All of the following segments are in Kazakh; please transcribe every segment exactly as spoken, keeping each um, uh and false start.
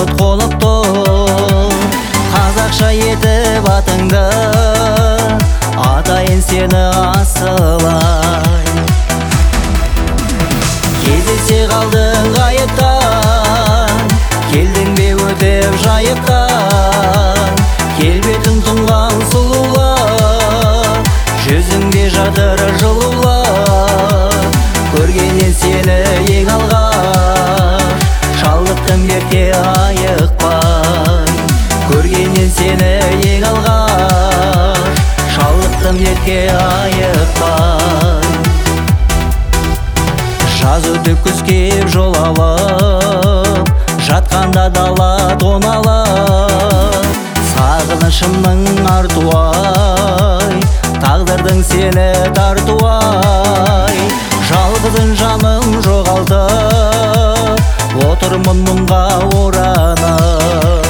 бақыт қолып тұр. Қазақша етіп атыңды, атайын сені асылай. Кездесе қалдың ғайыптан, келдің бе өтіп жайықтан. Келбетің тұнған сұлулар, жүзіңде жатыр жылулар. Көргеннен сені ең алғаш, шалдықтым ерте айықпай. Көргеннен сені ең алғаш, шалдықтым ерте айықпай. Жаз өтіп күз кеп жол алып, жатқанда дала тоналып. Сағынышымның артуай, тағдырдың сені тартуай. Жалғызын жаным жоғалтып, отырмын мұңға оранып.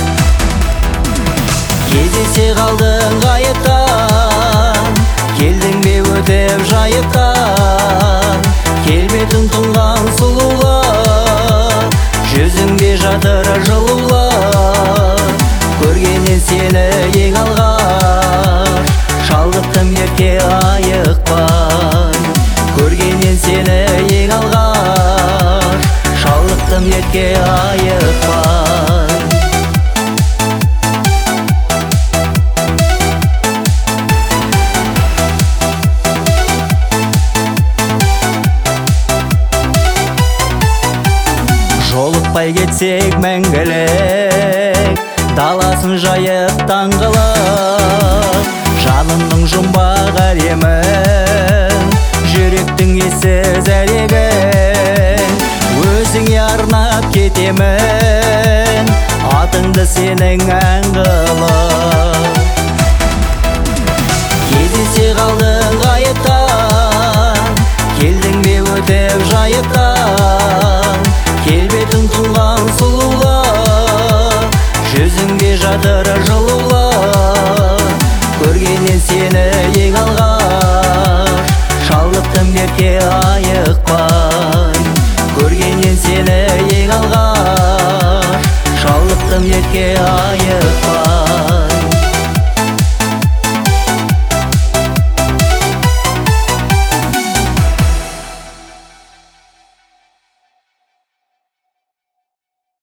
Кездесе қалдың ғайыптан, келдің бе өтіп жайықтан. Келбетің тұнған сұлулар, жүзіңде жатыр жылулар. Көргеннен сені ең алғаш, шалдықтым ерте айықпай. Көргеннен сені ең алғаш, шалдықтым ерте айықпай. Жолықпай кетсек мәңгілік, даласын жайып таңғылып. Жанымның жұмбақ әлемін, жүректің ессіз әлегін. Өзіңе арнап кетемін, атыңды сенің ән қылып. Кездесе қалдың ғайыптан, келдің бе өтіп жайықтан. Келбетің тұнған сұлулар, жүзіңде жатыр жылулар. Көргеннен сені ең алғаш, шалдықтым ерте айықпай. Көргеннен сені ең алғаш, шалдықтым ерте айықпай.